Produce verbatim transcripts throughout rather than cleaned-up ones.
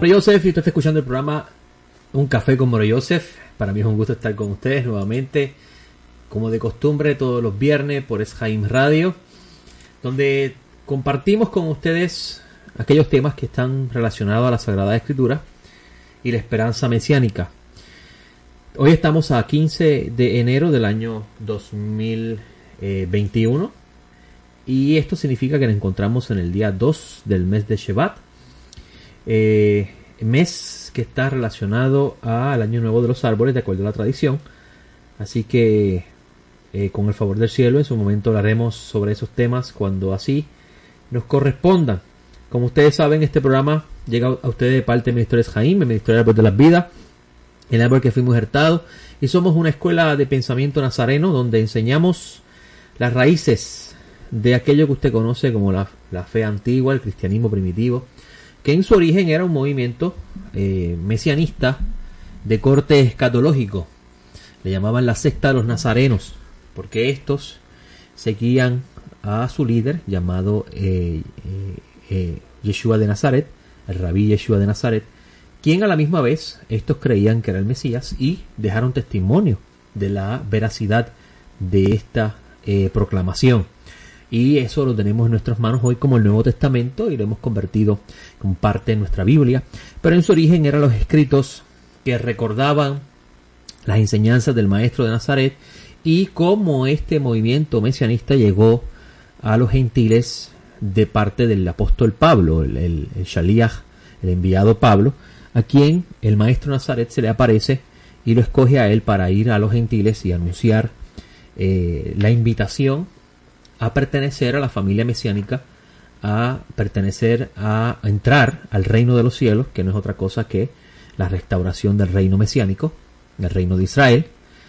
Pastor Joseph y usted está escuchando el programa Un Café con Moro Joseph. Para mí es un gusto estar con ustedes nuevamente, como de costumbre, todos los viernes por Eshaim Radio, donde compartimos con ustedes aquellos temas que están relacionados a la Sagrada Escritura y la esperanza mesiánica. Hoy estamos a quince de enero del año dos mil veintiuno y esto significa que nos encontramos en el día dos del mes de Shevat, eh, mes que está relacionado al año nuevo de los árboles de acuerdo a la tradición. Así que eh, con el favor del cielo en su momento hablaremos sobre esos temas cuando así nos correspondan. Como ustedes saben, este programa llega a ustedes de parte del Ministerio Eshaim, el Ministerio del Árbol de las Vidas, el árbol que fuimos injertados, y somos una escuela de pensamiento nazareno donde enseñamos las raíces de aquello que usted conoce como la, la fe antigua, el cristianismo primitivo, que en su origen era un movimiento eh, mesianista de corte escatológico. Le llamaban la secta de los nazarenos, porque estos seguían a su líder llamado eh, eh, eh, Yeshua de Nazaret, el rabí Yeshua de Nazaret, quien a la misma vez estos creían que era el Mesías y dejaron testimonio de la veracidad de esta eh, proclamación. Y eso lo tenemos en nuestras manos hoy como el Nuevo Testamento y lo hemos convertido como parte de nuestra Biblia. Pero en su origen eran los escritos que recordaban las enseñanzas del Maestro de Nazaret y cómo este movimiento mesianista llegó a los gentiles de parte del apóstol Pablo, el, el, el Shaliach, el enviado Pablo, a quien el Maestro de Nazaret se le aparece y lo escoge a él para ir a los gentiles y anunciar eh, la invitación a pertenecer a la familia mesiánica, a pertenecer a, a entrar al reino de los cielos, que no es otra cosa que la restauración del reino mesiánico, del reino de Israel.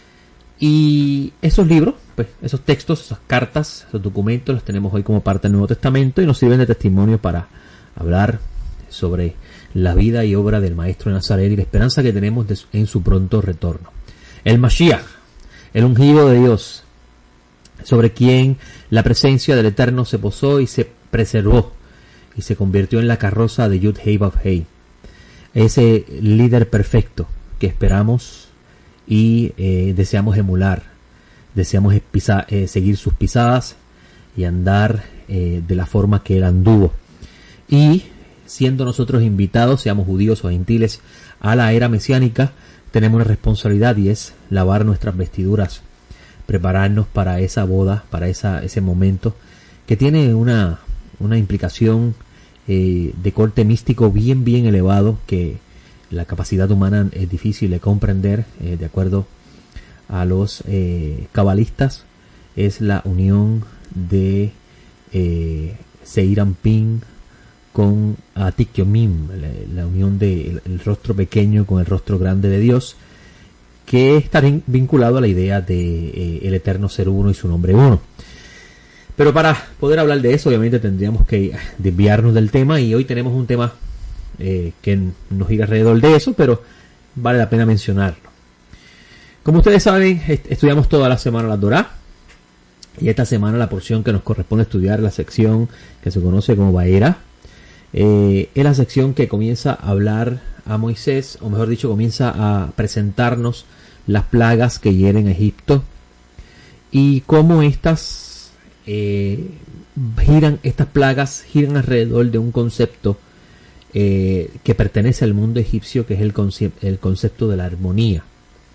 Y esos libros, pues esos textos, esas cartas, esos documentos los tenemos hoy como parte del Nuevo Testamento y nos sirven de testimonio para hablar sobre la vida y obra del Maestro de Nazaret y la esperanza que tenemos de, en su pronto retorno. El Mashiach, el ungido de Dios, sobre quien la presencia del Eterno se posó y se preservó y se convirtió en la carroza de Yud Hei Vav Hei, ese líder perfecto que esperamos y eh, deseamos emular, deseamos pisa, eh, seguir sus pisadas y andar eh, de la forma que él anduvo. Y siendo nosotros invitados, seamos judíos o gentiles, a la era mesiánica, tenemos una responsabilidad y es lavar nuestras vestiduras, prepararnos para esa boda, para esa, ese momento que tiene una, una implicación eh, de corte místico bien bien elevado, que la capacidad humana es difícil de comprender. Eh, de acuerdo a los eh, cabalistas, es la unión de eh, Seir Anpin con Atik Yomim, la, la unión del de rostro pequeño con el rostro grande de Dios, que está vinculado a la idea de eh, el eterno ser uno y su nombre uno. Pero para poder hablar de eso, obviamente tendríamos que desviarnos del tema, y hoy tenemos un tema eh, que nos gira alrededor de eso, pero vale la pena mencionarlo. Como ustedes saben, est estudiamos toda la semana la Torá, y esta semana la porción que nos corresponde estudiar es la sección que se conoce como Vaera. Eh, es la sección que comienza a hablar a Moisés, o mejor dicho, comienza a presentarnos las plagas que hieren a Egipto y cómo estas eh, giran, estas plagas giran alrededor de un concepto eh, que pertenece al mundo egipcio, que es el, conce el concepto de la armonía.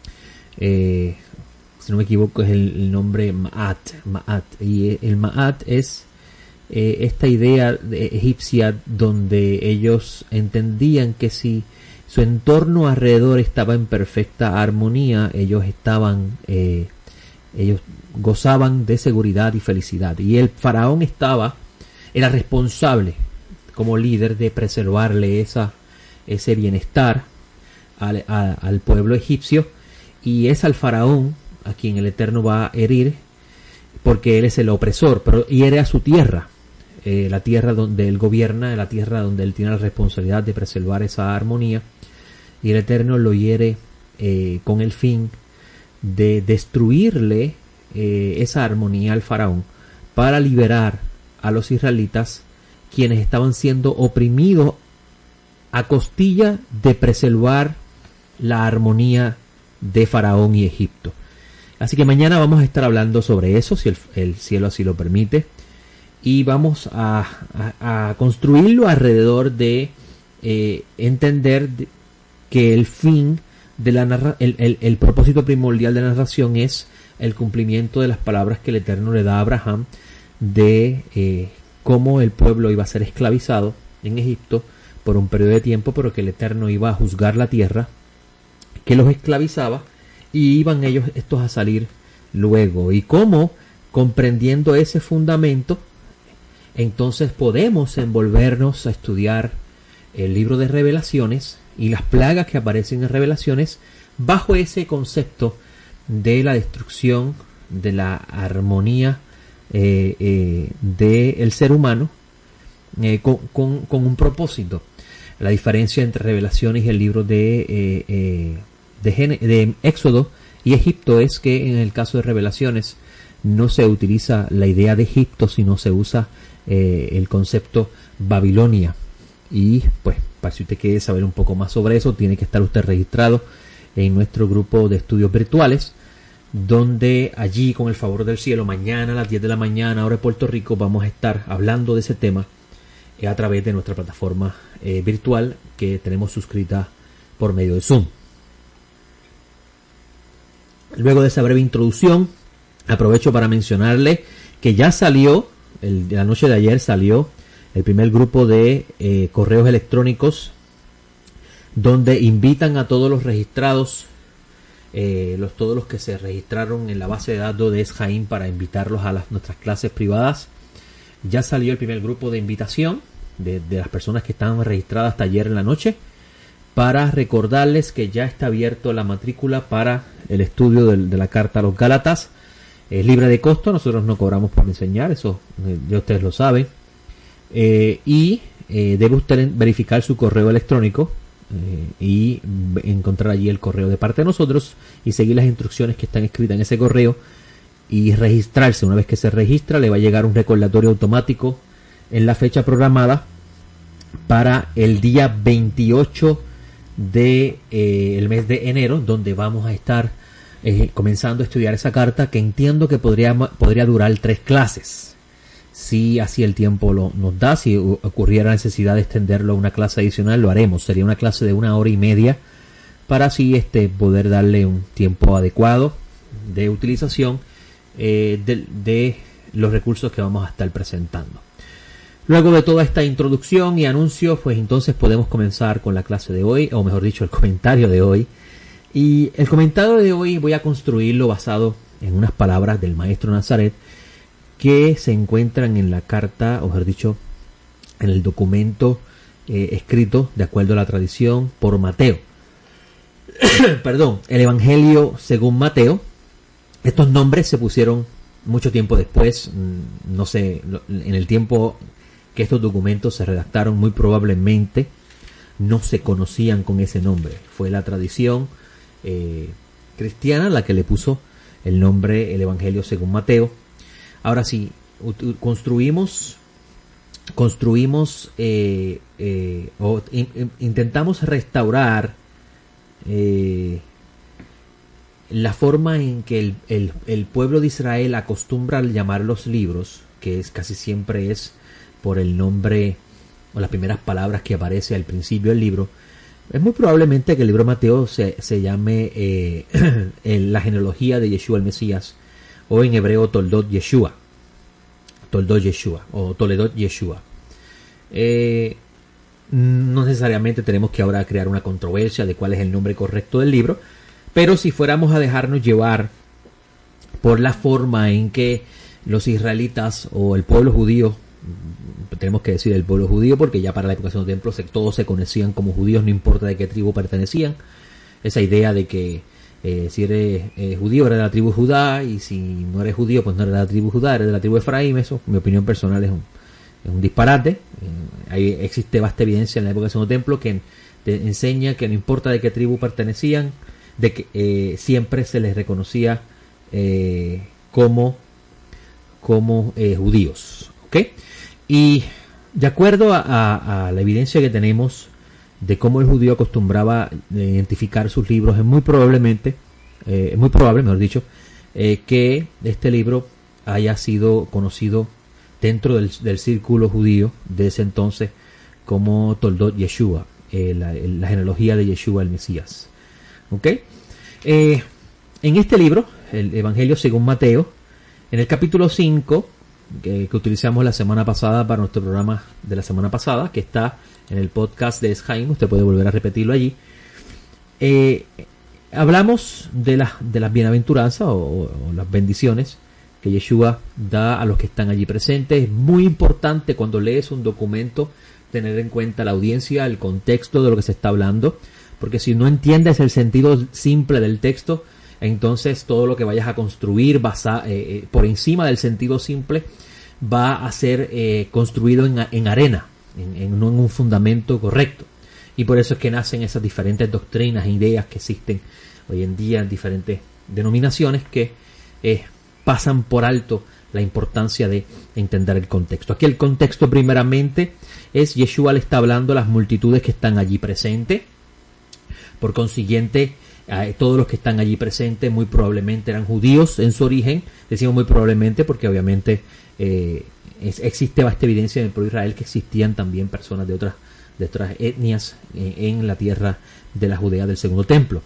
Eh, si no me equivoco, es el, el nombre Ma'at, Ma'at, y el Ma'at es Eh, esta idea de, egipcia, donde ellos entendían que si su entorno alrededor estaba en perfecta armonía, ellos estaban eh, ellos gozaban de seguridad y felicidad, y el faraón estaba era responsable como líder de preservarle esa ese bienestar al, a, al pueblo egipcio, y es al faraón a quien el Eterno va a herir, porque él es el opresor, pero hiere a su tierra. Eh, la tierra donde él gobierna, la tierra donde él tiene la responsabilidad de preservar esa armonía, y el Eterno lo hiere eh, con el fin de destruirle eh, esa armonía al faraón, para liberar a los israelitas, quienes estaban siendo oprimidos a costilla de preservar la armonía de Faraón y Egipto. Así que mañana vamos a estar hablando sobre eso, si el, el cielo así lo permite, y vamos a, a, a construirlo alrededor de eh, entender de, que el fin de la narra el, el, el propósito primordial de la narración es el cumplimiento de las palabras que el Eterno le da a Abraham de eh, cómo el pueblo iba a ser esclavizado en Egipto por un periodo de tiempo, pero que el Eterno iba a juzgar la tierra que los esclavizaba y iban ellos estos a salir luego, y cómo, comprendiendo ese fundamento, entonces podemos envolvernos a estudiar el libro de Revelaciones y las plagas que aparecen en Revelaciones bajo ese concepto de la destrucción de la armonía eh, eh, del ser humano eh, con, con, con un propósito. La diferencia entre Revelaciones y el libro de, eh, eh, de, Gen de Éxodo y Egipto es que en el caso de Revelaciones no se utiliza la idea de Egipto, sino se usa eh, el concepto Babilonia. Y pues, para si usted quiere saber un poco más sobre eso, tiene que estar usted registrado en nuestro grupo de estudios virtuales, donde allí, con el favor del cielo, mañana a las diez de la mañana, hora de Puerto Rico, vamos a estar hablando de ese tema eh, a través de nuestra plataforma eh, virtual que tenemos suscrita por medio de Zoom. Luego de esa breve introducción, aprovecho para mencionarle que ya salió, el, la noche de ayer salió el primer grupo de eh, correos electrónicos donde invitan a todos los registrados, eh, los, todos los que se registraron en la base de datos de Esjaim para invitarlos a las, nuestras clases privadas. Ya salió el primer grupo de invitación de, de las personas que estaban registradas hasta ayer en la noche, para recordarles que ya está abierto la matrícula para el estudio de, de la carta a los Gálatas. Es libre de costo, nosotros no cobramos por enseñar, eso eh, ya ustedes lo saben. Eh, y eh, debe usted verificar su correo electrónico eh, y encontrar allí el correo de parte de nosotros y seguir las instrucciones que están escritas en ese correo y registrarse. Una vez que se registra, le va a llegar un recordatorio automático en la fecha programada para el día veintiocho de eh, el mes de enero, donde vamos a estar eh, comenzando a estudiar esa carta, que entiendo que podría, podría durar tres clases. Si así el tiempo lo, nos da, si ocurriera necesidad de extenderlo a una clase adicional, lo haremos. Sería una clase de una hora y media para así este, poder darle un tiempo adecuado de utilización eh, de, de los recursos que vamos a estar presentando. Luego de toda esta introducción y anuncios, pues entonces podemos comenzar con la clase de hoy, o mejor dicho, el comentario de hoy. Y el comentario de hoy voy a construirlo basado en unas palabras del maestro Nazaret que se encuentran en la carta, o mejor dicho, en el documento eh, escrito de acuerdo a la tradición por Mateo. Perdón, el Evangelio según Mateo. Estos nombres se pusieron mucho tiempo después, no sé, en el tiempo que estos documentos se redactaron, muy probablemente no se conocían con ese nombre. Fue la tradición eh, cristiana la que le puso el nombre el Evangelio según Mateo. Ahora sí, construimos, construimos eh, eh, o in, in, intentamos restaurar eh, la forma en que el, el, el pueblo de Israel acostumbra a llamar los libros, que es casi siempre es por el nombre o las primeras palabras que aparece al principio del libro. Es muy probablemente que el libro de Mateo se, se llame eh, la genealogía de Yeshua el Mesías, o en hebreo Toldot Yeshua, Toldot Yeshua o Toledot Yeshua. Eh, no necesariamente tenemos que ahora crear una controversia de cuál es el nombre correcto del libro, pero si fuéramos a dejarnos llevar por la forma en que los israelitas o el pueblo judío, tenemos que decir el pueblo judío porque ya para la época del templo se, todos se conocían como judíos, no importa de qué tribu pertenecían. Esa idea de que eh, si eres eh, judío eres de la tribu Judá, y si no eres judío pues no eres de la tribu Judá, eres de la tribu Efraín. Eso, mi opinión personal, es un, es un disparate. Eh, ahí existe vasta evidencia en la época del segundo templo que te enseña que no importa de qué tribu pertenecían, de que eh, siempre se les reconocía eh, como, como eh, judíos. ¿Okay? Y de acuerdo a, a, a la evidencia que tenemos de cómo el judío acostumbraba a identificar sus libros, es muy probablemente, eh, es muy probable, mejor dicho, eh, que este libro haya sido conocido dentro del, del círculo judío de ese entonces como Toldot Yeshua, eh, la, la genealogía de Yeshua el Mesías. ¿Ok? Eh, en este libro, el Evangelio según Mateo, en el capítulo cinco, que, que utilizamos la semana pasada para nuestro programa de la semana pasada, que está en el podcast de Eshaim, usted puede volver a repetirlo allí, eh, hablamos de, la, de las bienaventuranzas o, o las bendiciones que Yeshua da a los que están allí presentes. Es muy importante cuando lees un documento tener en cuenta la audiencia, el contexto de lo que se está hablando, porque si no entiendes el sentido simple del texto, entonces todo lo que vayas a construir basa, eh, eh, por encima del sentido simple va a ser eh, construido en, en arena, en, en, no en un fundamento correcto. Y por eso es que nacen esas diferentes doctrinas e ideas que existen hoy en día en diferentes denominaciones que eh, pasan por alto la importancia de entender el contexto. Aquí el contexto primeramente es Yeshua le está hablando a las multitudes que están allí presentes. Por consiguiente, eh, todos los que están allí presentes muy probablemente eran judíos en su origen. Decimos muy probablemente porque obviamente eh, es, existe bastante evidencia en el pueblo de Israel que existían también personas de otras, de otras etnias eh, en la tierra de la Judea del Segundo Templo.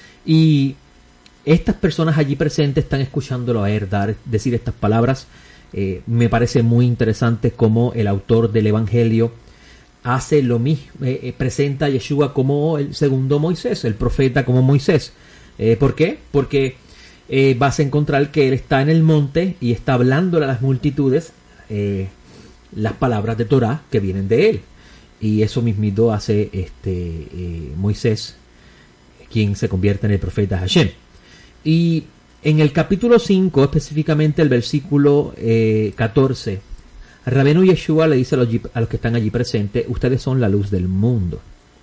Y estas personas allí presentes están escuchándolo a él dar, decir estas palabras. Eh, me parece muy interesante cómo el autor del Evangelio hace lo mismo, eh, presenta a Yeshua como el segundo Moisés, el profeta como Moisés. Eh, ¿Por qué? Porque eh, vas a encontrar que él está en el monte y está hablándole a las multitudes eh, las palabras de Torah que vienen de él. Y eso mismito hace este eh, Moisés, quien se convierte en el profeta Hashem. Y en el capítulo cinco, específicamente el versículo eh, catorce, Rabenu Yeshua le dice a los, a los que están allí presentes: ustedes son la luz del mundo.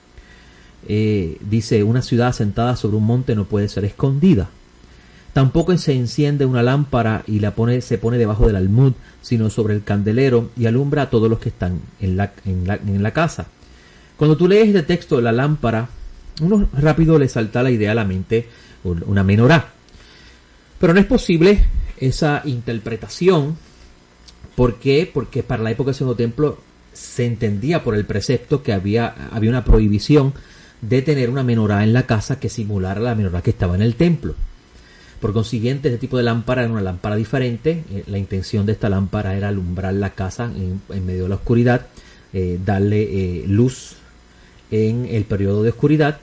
Eh, dice: una ciudad asentada sobre un monte no puede ser escondida. Tampoco se enciende una lámpara y la pone, se pone debajo del almud, sino sobre el candelero y alumbra a todos los que están en la, en la, en la casa. Cuando tú lees este texto de la lámpara, uno rápido le salta la idea a la mente una menorá. Pero no es posible esa interpretación. ¿Por qué? Porque para la época del Segundo Templo se entendía por el precepto que había, había una prohibición de tener una menorá en la casa que simulara la menorá que estaba en el templo. Por consiguiente, este tipo de lámpara era una lámpara diferente. Eh, la intención de esta lámpara era alumbrar la casa en, en medio de la oscuridad, eh, darle eh, luz en el periodo de oscuridad.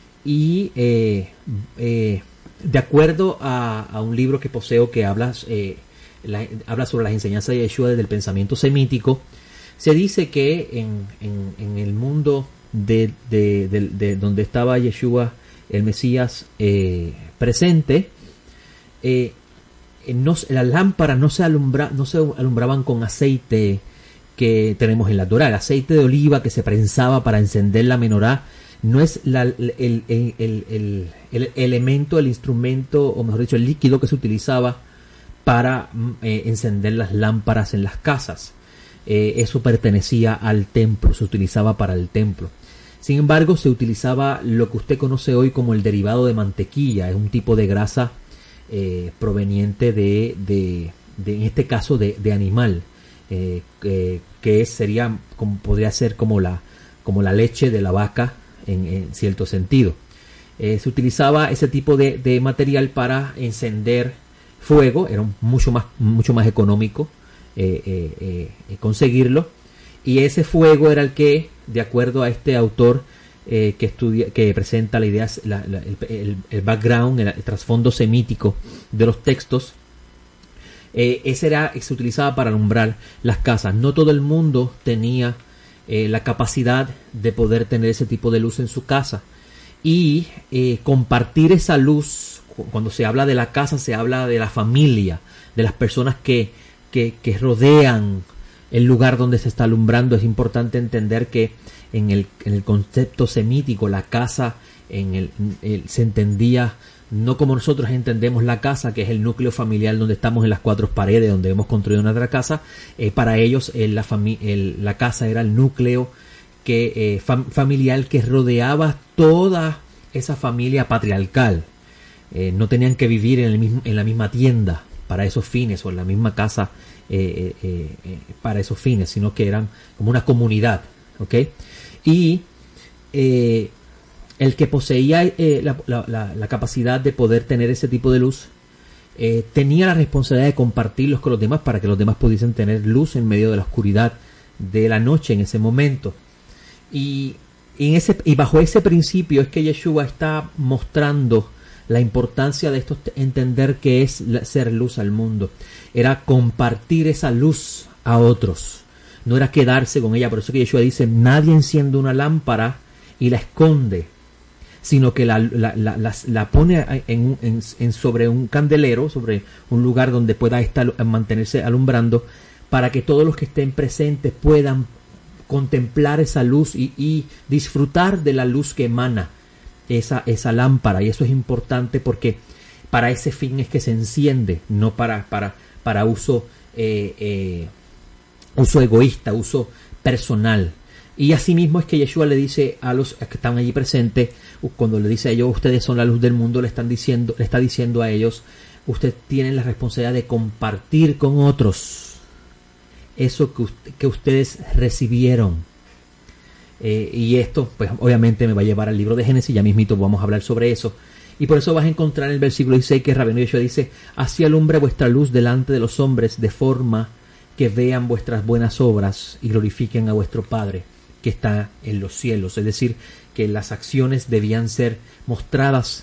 Y eh, eh, de acuerdo a, a un libro que poseo que habla, eh, la, habla sobre las enseñanzas de Yeshua desde el pensamiento semítico, se dice que en, en, en el mundo de, de, de, de donde estaba Yeshua el Mesías eh, presente, eh, no, las lámparas no se, alumbra, no se alumbraban con aceite que tenemos en la Torá. El aceite de oliva que se prensaba para encender la menorá no es la, el, el, el, el, el elemento, el instrumento, o mejor dicho, el líquido que se utilizaba para eh, encender las lámparas en las casas. Eh, eso pertenecía al templo, se utilizaba para el templo. Sin embargo, se utilizaba lo que usted conoce hoy como el derivado de mantequilla. Es un tipo de grasa eh, proveniente de, de, de, en este caso, de, de animal, eh, eh, que sería, como podría ser como la, como la leche de la vaca, En, en cierto sentido. Eh, se utilizaba ese tipo de, de material para encender fuego. Era mucho más, mucho más económico eh, eh, eh, conseguirlo, y ese fuego era el que, de acuerdo a este autor eh, que estudia, que presenta la idea, la, la, el, el, el background, el, el trasfondo semítico de los textos, eh, ese era, se utilizaba para alumbrar las casas. No todo el mundo tenía Eh, la capacidad de poder tener ese tipo de luz en su casa, y eh, compartir esa luz. Cuando se habla de la casa, se habla de la familia, de las personas que, que, que rodean el lugar donde se está alumbrando. Es importante entender que en el, en el concepto semítico, la casa en el, en el, se entendía no como nosotros entendemos la casa, que es el núcleo familiar donde estamos en las cuatro paredes, donde hemos construido nuestra casa. Eh, para ellos eh, la, fami- el, la casa era el núcleo que, eh, fam- familiar que rodeaba toda esa familia patriarcal. Eh, no tenían que vivir en, el mismo, en la misma tienda para esos fines o en la misma casa eh, eh, eh, para esos fines, sino que eran como una comunidad, ¿ok? Y eh, el que poseía eh, la, la, la, la capacidad de poder tener ese tipo de luz eh, tenía la responsabilidad de compartirlos con los demás para que los demás pudiesen tener luz en medio de la oscuridad de la noche en ese momento. Y, y, en ese, y bajo ese principio es que Yeshua está mostrando la importancia de esto, entender que es ser luz al mundo. Era compartir esa luz a otros. No era quedarse con ella. Por eso que Yeshua dice, nadie enciende una lámpara y la esconde, sino que la, la, la, la, la pone en, en, en sobre un candelero, sobre un lugar donde pueda estar, mantenerse alumbrando, para que todos los que estén presentes puedan contemplar esa luz y, y disfrutar de la luz que emana esa, esa lámpara. Y eso es importante porque para ese fin es que se enciende, no para, para, para uso, eh, eh, uso egoísta, uso personal. Y asimismo es que Yeshua le dice a los que están allí presentes, cuando le dice a ellos, ustedes son la luz del mundo, le están diciendo, le está diciendo a ellos, ustedes tienen la responsabilidad de compartir con otros eso que, usted, que ustedes recibieron. Eh, y esto, pues obviamente me va a llevar al libro de Génesis, ya mismito vamos a hablar sobre eso. Y por eso vas a encontrar en el versículo dieciséis que Rabbeinu Yeshua dice, así alumbre vuestra luz delante de los hombres, de forma que vean vuestras buenas obras y glorifiquen a vuestro Padre que está en los cielos. Es decir, que las acciones debían ser mostradas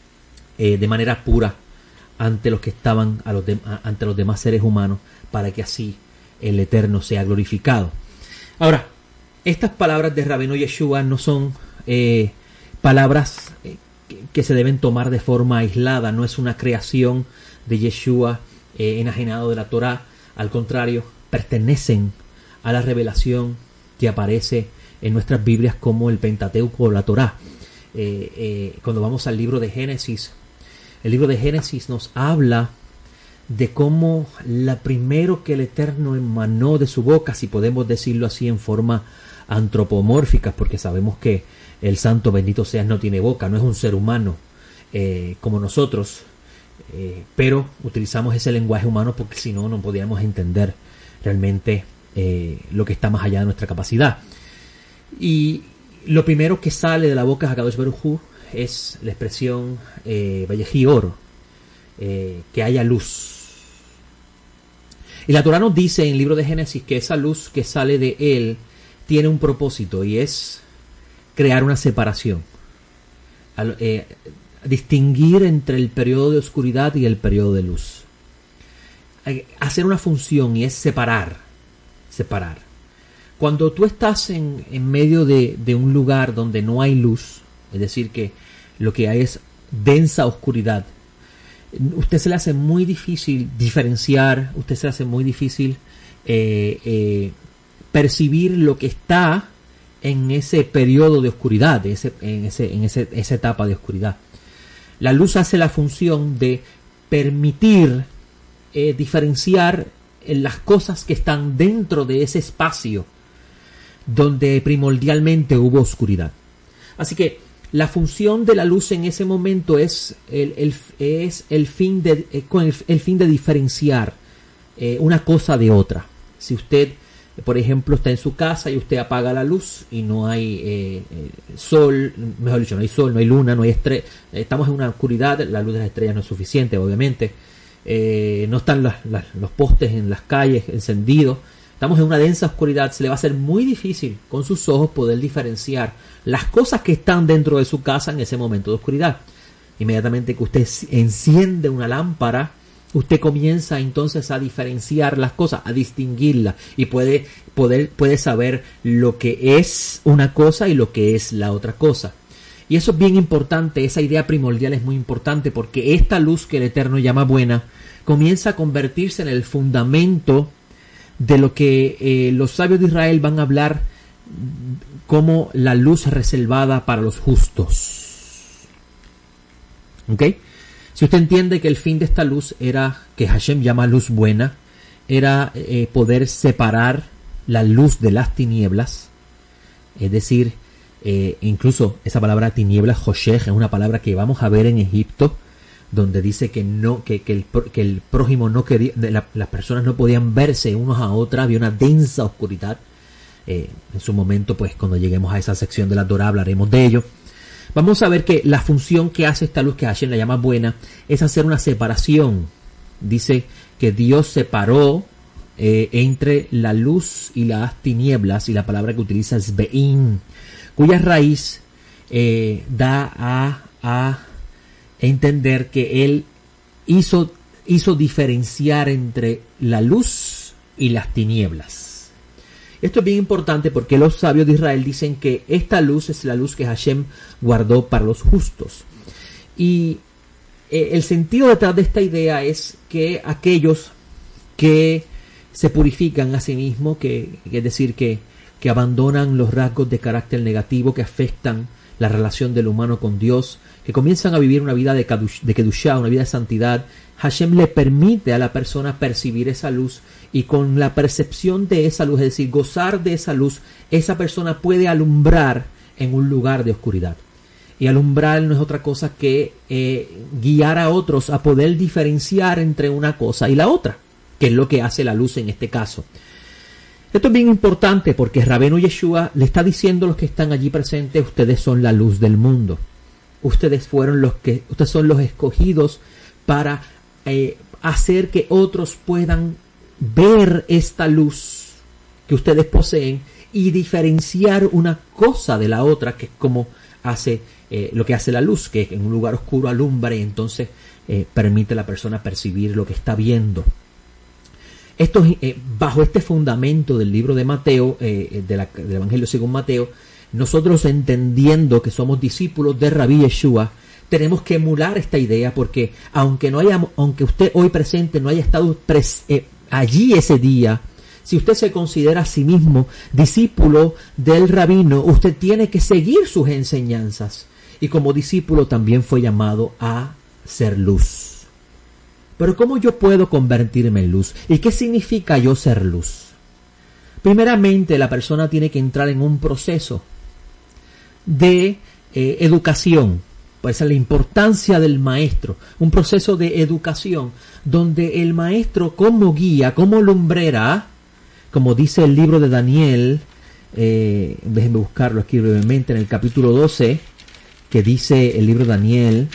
eh, de manera pura ante los que estaban, a los de, a, ante los demás seres humanos, para que así el Eterno sea glorificado. Ahora, estas palabras de Rabbeinu Yeshua no son eh, palabras eh, que, que se deben tomar de forma aislada. No es una creación de Yeshua eh, enajenado de la Torá. Al contrario, pertenecen a la revelación que aparece en nuestras Biblias como el Pentateuco o la Torá. Eh, eh, cuando vamos al libro de Génesis, el libro de Génesis nos habla de cómo la primero que el Eterno emanó de su boca, si podemos decirlo así en forma antropomórfica, porque sabemos que el santo bendito sea no tiene boca, no es un ser humano eh, como nosotros, eh, pero utilizamos ese lenguaje humano porque si no, no podíamos entender realmente eh, lo que está más allá de nuestra capacidad. Y lo primero que sale de la boca de Hakadosh Baruj Hu es la expresión eh, Vayehi Or, eh, que haya luz. Y la Torá nos dice en el libro de Génesis que esa luz que sale de él tiene un propósito y es crear una separación, al, eh, distinguir entre el periodo de oscuridad y el periodo de luz, hacer una función y es separar, separar. Cuando tú estás en, en medio de, de un lugar donde no hay luz, es decir que lo que hay es densa oscuridad, usted se le hace muy difícil diferenciar, usted se le hace muy difícil eh, eh, percibir lo que está en ese periodo de oscuridad, de ese, en, ese, en ese, esa etapa de oscuridad. La luz hace la función de permitir eh, diferenciar las cosas que están dentro de ese espacio donde primordialmente hubo oscuridad. Así que la función de la luz en ese momento es el, el, es el, fin, de, eh, con el, el fin de diferenciar eh, una cosa de otra. Si usted, por ejemplo, está en su casa y usted apaga la luz y no hay eh, eh, sol, mejor dicho, no hay sol, no hay luna, no hay estrella, estamos en una oscuridad, la luz de las estrellas no es suficiente, obviamente. Eh, no están las, las, los postes en las calles encendidos, estamos en una densa oscuridad, se le va a hacer muy difícil con sus ojos poder diferenciar las cosas que están dentro de su casa en ese momento de oscuridad. Inmediatamente que usted enciende una lámpara, usted comienza entonces a diferenciar las cosas, a distinguirlas y puede, poder, puede saber lo que es una cosa y lo que es la otra cosa. Y eso es bien importante, esa idea primordial es muy importante porque esta luz que el Eterno llama buena comienza a convertirse en el fundamento de lo que eh, los sabios de Israel van a hablar como la luz reservada para los justos. ¿Ok? Si usted entiende que el fin de esta luz era, que Hashem llama luz buena, era eh, poder separar la luz de las tinieblas, Es decir, eh, incluso esa palabra tinieblas, Hoshech, es una palabra que vamos a ver en Egipto, donde dice que no que, que, el, que el prójimo no quería, la, las personas no podían verse unos a otras, había una densa oscuridad. Eh, en su momento, pues cuando lleguemos a esa sección de la Torá hablaremos de ello. Vamos a ver que la función que hace esta luz, que Hashem la llama buena, es hacer una separación. Dice que Dios separó eh, entre la luz y las tinieblas, y la palabra que utiliza es Be'in, cuya raíz eh, da a, a entender que Él hizo, hizo diferenciar entre la luz y las tinieblas. Esto es bien importante porque los sabios de Israel dicen que esta luz es la luz que Hashem guardó para los justos. Y eh, el sentido detrás de esta idea es que aquellos que se purifican a sí mismos, que, que es decir, que, que abandonan los rasgos de carácter negativo que afectan la relación del humano con Dios, que comienzan a vivir una vida de, kadush, de kedushá, una vida de santidad, Hashem le permite a la persona percibir esa luz, y con la percepción de esa luz, es decir, gozar de esa luz, esa persona puede alumbrar en un lugar de oscuridad. Y alumbrar no es otra cosa que eh, guiar a otros a poder diferenciar entre una cosa y la otra, que es lo que hace la luz en este caso. Esto es bien importante porque Rabenu Yeshua le está diciendo a los que están allí presentes: ustedes son la luz del mundo. Ustedes fueron los que, ustedes son los escogidos para eh, hacer que otros puedan ver esta luz que ustedes poseen y diferenciar una cosa de la otra, que es como hace eh, lo que hace la luz, que en un lugar oscuro alumbra y entonces eh, permite a la persona percibir lo que está viendo. Esto eh, bajo este fundamento del libro de Mateo, eh, de la, del Evangelio según Mateo, nosotros, entendiendo que somos discípulos de Rabí Yeshua, tenemos que emular esta idea, porque aunque no haya, aunque usted hoy presente no haya estado pres, eh, allí ese día, si usted se considera a sí mismo discípulo del rabino, usted tiene que seguir sus enseñanzas, y como discípulo también fue llamado a ser luz. Pero ¿cómo yo puedo convertirme en luz? ¿Y qué significa yo ser luz? Primeramente, la persona tiene que entrar en un proceso de eh, educación. Por eso es la importancia del maestro, un proceso de educación donde el maestro, como guía, como lumbrera, como dice el libro de Daniel, eh, déjenme buscarlo aquí brevemente, en el capítulo doce, que dice el libro de Daniel,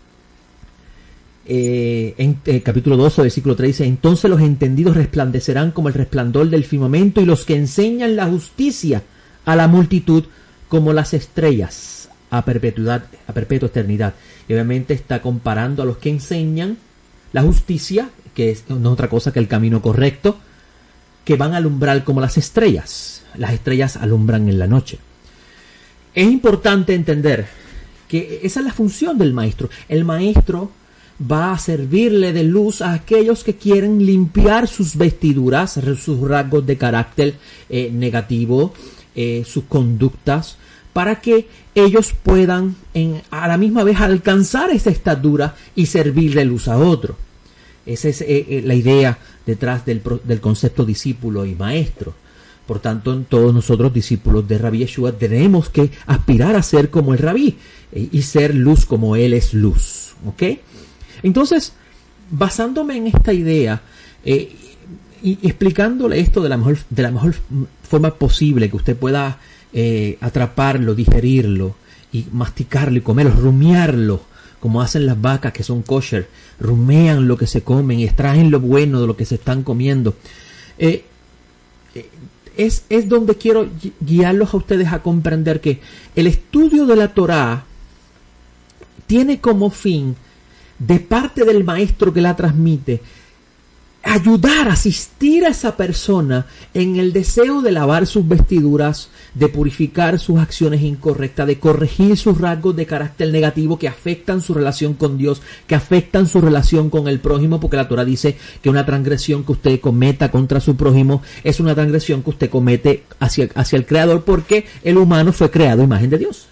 eh, en el eh, capítulo doce, versículo tres, dice: entonces los entendidos resplandecerán como el resplandor del firmamento, y los que enseñan la justicia a la multitud como las estrellas a perpetuidad, a perpetua eternidad. Y obviamente está comparando a los que enseñan la justicia, que es, no es otra cosa que el camino correcto, que van a alumbrar como las estrellas. Las estrellas alumbran en la noche. Es importante entender que esa es la función del maestro. El maestro va a servirle de luz a aquellos que quieren limpiar sus vestiduras, sus rasgos de carácter eh, negativo, eh, sus conductas, para que ellos puedan en, a la misma vez alcanzar esa estatura y servir de luz a otro. Esa es eh, eh, la idea detrás del, del concepto discípulo y maestro. Por tanto, todos nosotros, discípulos de Rabí Yeshua, tenemos que aspirar a ser como el Rabí eh, y ser luz como él es luz. ¿Ok? Entonces, basándome en esta idea eh, y explicándole esto de la mejor, de la mejor forma posible, que usted pueda Eh, atraparlo, digerirlo y masticarlo y comerlo, rumiarlo, como hacen las vacas que son kosher, rumean lo que se comen y extraen lo bueno de lo que se están comiendo. Eh, es, es donde quiero guiarlos a ustedes a comprender que el estudio de la Torá tiene como fin, de parte del maestro que la transmite, ayudar, asistir a esa persona en el deseo de lavar sus vestiduras, de purificar sus acciones incorrectas, de corregir sus rasgos de carácter negativo que afectan su relación con Dios, que afectan su relación con el prójimo, porque la Torá dice que una transgresión que usted cometa contra su prójimo es una transgresión que usted comete hacia, hacia el Creador, porque el humano fue creado a imagen de Dios.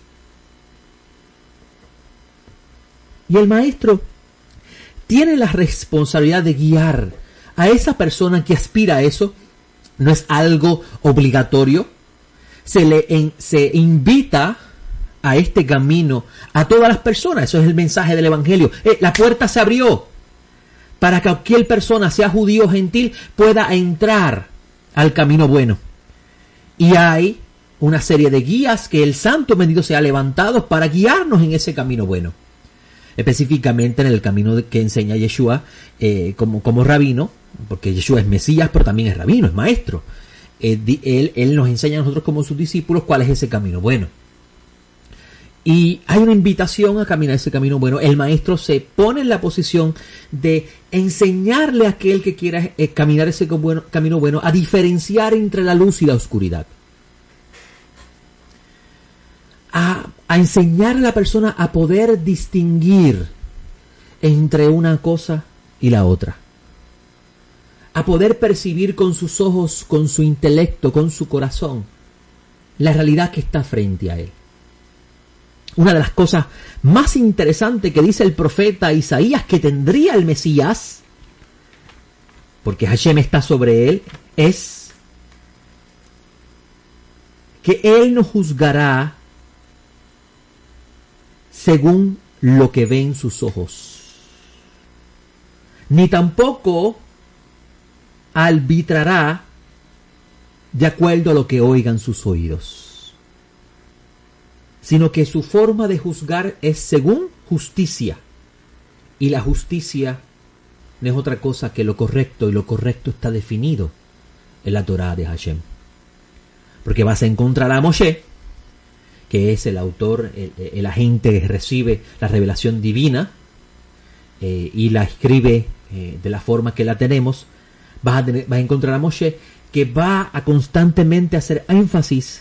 Y el maestro tiene la responsabilidad de guiar a esa persona que aspira a eso. No es algo obligatorio. se le en, se invita a este camino a todas las personas. Eso es el mensaje del Evangelio. Eh, la puerta se abrió para que cualquier persona, sea judío o gentil, pueda entrar al camino bueno. Y hay una serie de guías que el Santo bendito sea levantado para guiarnos en ese camino bueno. Específicamente en el camino que enseña Yeshua eh, como, como rabino, porque Yeshua es Mesías, pero también es rabino, es maestro. Eh, él, él nos enseña a nosotros como sus discípulos cuál es ese camino bueno. Y hay una invitación a caminar ese camino bueno. El maestro se pone en la posición de enseñarle a aquel que quiera eh, caminar ese bueno, camino bueno a diferenciar entre la luz y la oscuridad. A, a enseñar a la persona a poder distinguir entre una cosa y la otra. A poder percibir con sus ojos, con su intelecto, con su corazón, la realidad que está frente a él. Una de las cosas más interesantes que dice el profeta Isaías que tendría el Mesías, porque Hashem está sobre él, es que él no juzgará según lo que ven sus ojos, ni tampoco arbitrará de acuerdo a lo que oigan sus oídos, sino que su forma de juzgar es según justicia, y la justicia no es otra cosa que lo correcto, y lo correcto está definido en la Torá de Hashem. Porque vas a encontrar a Moshe, que es el autor, el, el agente que recibe la revelación divina eh, y la escribe eh, de la forma que la tenemos. Vas a, tener, vas a encontrar a Moshe que va a constantemente hacer énfasis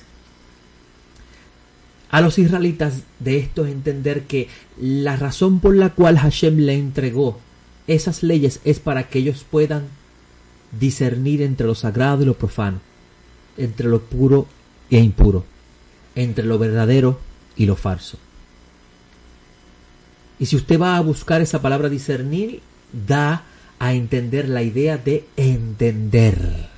a los israelitas de esto, es entender que la razón por la cual Hashem le entregó esas leyes es para que ellos puedan discernir entre lo sagrado y lo profano, entre lo puro e impuro, entre lo verdadero y lo falso. Y si usted va a buscar esa palabra discernir, da a entender la idea de entender.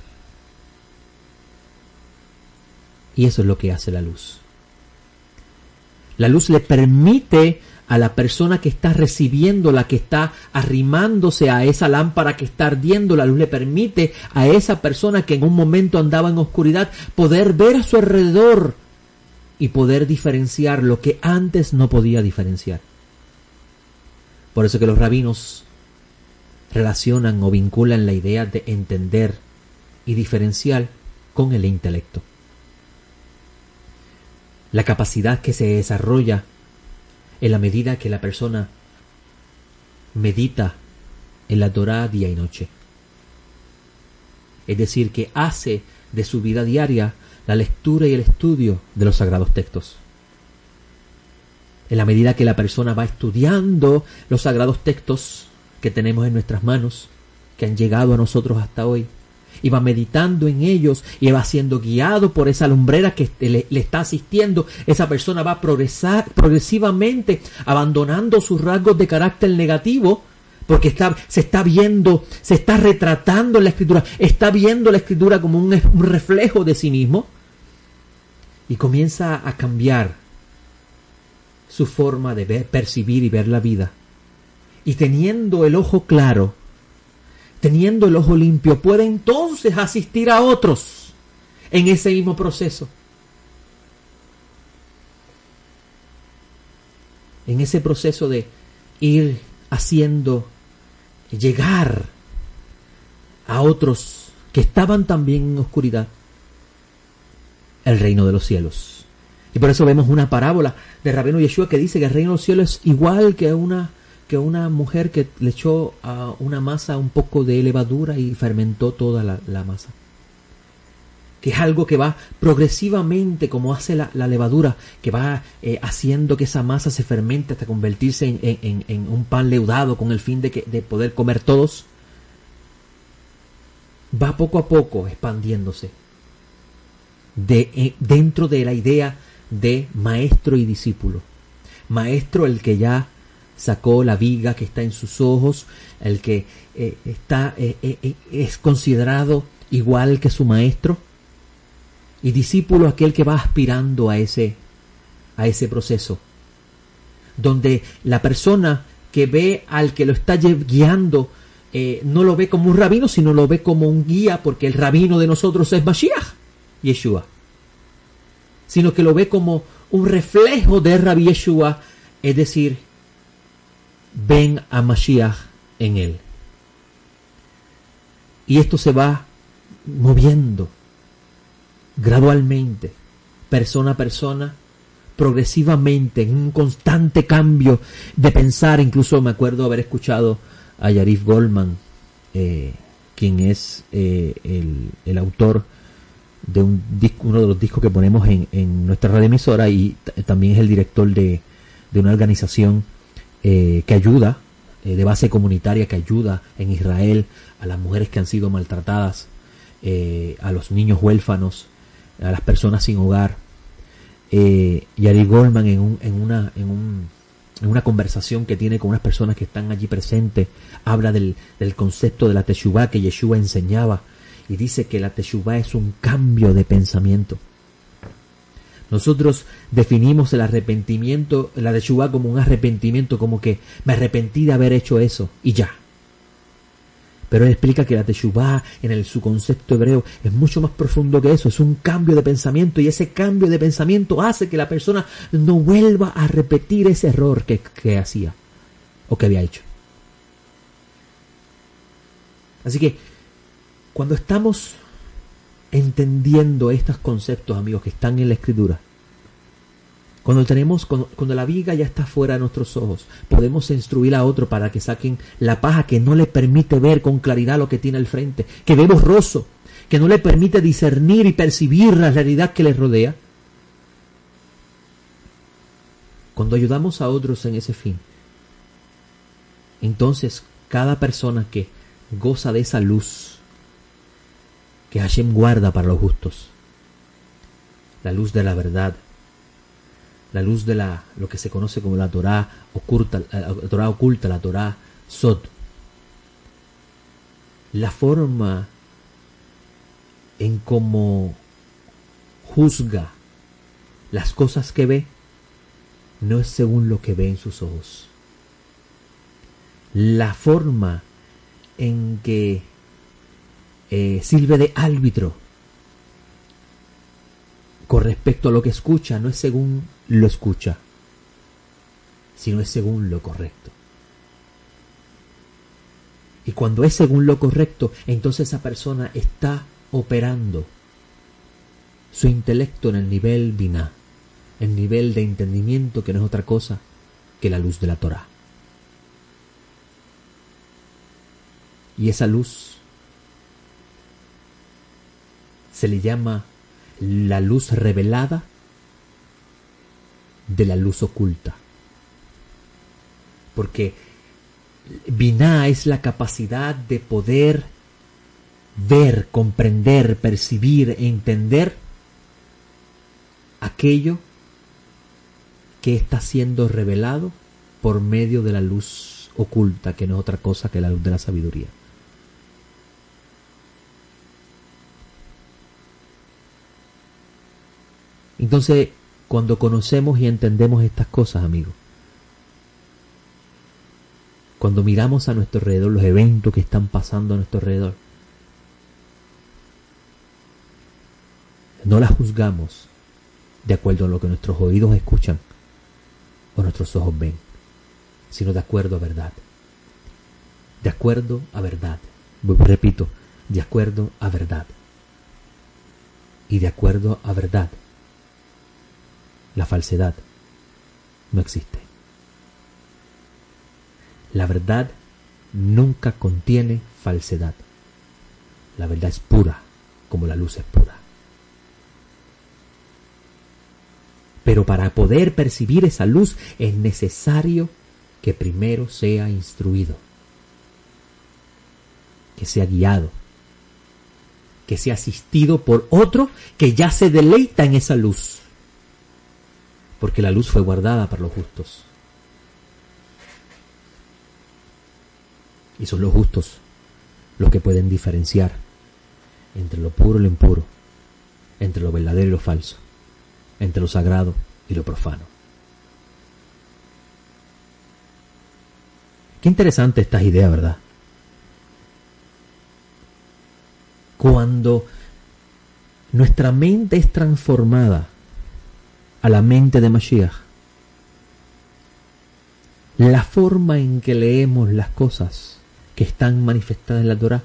Y eso es lo que hace la luz. La luz le permite a la persona que está recibiendo, la que está arrimándose a esa lámpara que está ardiendo, la luz le permite a esa persona que en un momento andaba en oscuridad poder ver a su alrededor y poder diferenciar lo que antes no podía diferenciar. Por eso que los rabinos relacionan o vinculan la idea de entender y diferenciar con el intelecto. La capacidad que se desarrolla en la medida que la persona medita en la Torá día y noche. Es decir, que hace de su vida diaria la lectura y el estudio de los sagrados textos. En la medida que la persona va estudiando los sagrados textos que tenemos en nuestras manos, que han llegado a nosotros hasta hoy, y va meditando en ellos y va siendo guiado por esa lumbrera que le, le está asistiendo, esa persona va a progresar progresivamente abandonando sus rasgos de carácter negativo, porque está, se está viendo, se está retratando en la escritura, está viendo la escritura como un, un reflejo de sí mismo, y comienza a cambiar su forma de ver, percibir y ver la vida. Y teniendo el ojo claro, teniendo el ojo limpio, puede entonces asistir a otros en ese mismo proceso. En ese proceso de ir haciendo llegar a otros que estaban también en oscuridad el reino de los cielos. Y por eso vemos una parábola de Rabbeinu Yeshua que dice que el reino de los cielos es igual que una que una mujer que le echó a una masa un poco de levadura y fermentó toda la, la masa. Que es algo que va progresivamente, como hace la, la levadura, que va eh, haciendo que esa masa se fermente hasta convertirse en, en, en un pan leudado con el fin de, que, de poder comer todos. Va poco a poco expandiéndose de, eh, dentro de la idea de maestro y discípulo. Maestro, el que ya sacó la viga que está en sus ojos, el que eh, está eh, eh, es considerado igual que su maestro, Y discípulo aquel que va aspirando a ese, a ese proceso, donde la persona que ve al que lo está guiando eh, no lo ve como un rabino, sino lo ve como un guía, porque el rabino de nosotros es Mashiach, Yeshua, sino que lo ve como un reflejo de Rabbi Yeshua, es decir, ven a Mashiach en él. Y esto se va moviendo gradualmente, persona a persona, progresivamente, en un constante cambio de pensar. Incluso me acuerdo haber escuchado a Yarif Goldman, eh, quien es eh, el, el autor de un disco, uno de los discos que ponemos en, en nuestra radioemisora, y t- también es el director de, de una organización eh, que ayuda, eh, de base comunitaria, que ayuda en Israel a las mujeres que han sido maltratadas, eh, a los niños huérfanos, a las personas sin hogar. Eh, Yari Goldman en, un, en, una, en, un, en una conversación que tiene con unas personas que están allí presentes, habla del, del concepto de la Teshuvá que Yeshua enseñaba, y dice que la Teshuvá es un cambio de pensamiento. Nosotros definimos el arrepentimiento, la Teshuvá, como un arrepentimiento, como que me arrepentí de haber hecho eso y ya. Pero él explica que la Teshuvá, en el, su concepto hebreo, es mucho más profundo que eso. Es un cambio de pensamiento, y ese cambio de pensamiento hace que la persona no vuelva a repetir ese error que, que hacía o que había hecho. Así que cuando estamos entendiendo estos conceptos, amigos, que están en la Escritura, cuando tenemos, cuando, cuando la viga ya está fuera de nuestros ojos, podemos instruir a otro para que saquen la paja que no le permite ver con claridad lo que tiene al frente, que ve borroso, que no le permite discernir y percibir la realidad que le rodea. Cuando ayudamos a otros en ese fin, entonces cada persona que goza de esa luz que Hashem guarda para los justos, la luz de la verdad, la luz de la lo que se conoce como la Torá oculta, la Torá oculta, la Torá Sod, la forma en cómo juzga las cosas que ve no es según lo que ve en sus ojos. La forma en que eh, sirve de árbitro con respecto a lo que escucha no es según lo escucha, sino es según lo correcto. Y cuando es según lo correcto, entonces esa persona está operando su intelecto en el nivel biná, el nivel de entendimiento, que no es otra cosa que la luz de la Torá. Y esa luz se le llama la luz revelada de la luz oculta. Porque biná es la capacidad de poder ver, comprender, percibir e entender aquello que está siendo revelado por medio de la luz oculta, que no es otra cosa que la luz de la sabiduría. Entonces, cuando conocemos y entendemos estas cosas, amigos, cuando miramos a nuestro alrededor, los eventos que están pasando a nuestro alrededor, no las juzgamos de acuerdo a lo que nuestros oídos escuchan o nuestros ojos ven, sino de acuerdo a verdad. De acuerdo a verdad. Repito, de acuerdo a verdad. Y de acuerdo a verdad, la falsedad no existe. La verdad nunca contiene falsedad. La verdad es pura, como la luz es pura. Pero para poder percibir esa luz es necesario que primero sea instruido, que sea guiado, que sea asistido por otro que ya se deleita en esa luz. Porque la luz fue guardada para los justos. Y son los justos los que pueden diferenciar entre lo puro y lo impuro, entre lo verdadero y lo falso, entre lo sagrado y lo profano. Qué interesante estas ideas, ¿verdad? Cuando nuestra mente es transformada a la mente de Mashiach, la forma en que leemos las cosas que están manifestadas en la Torah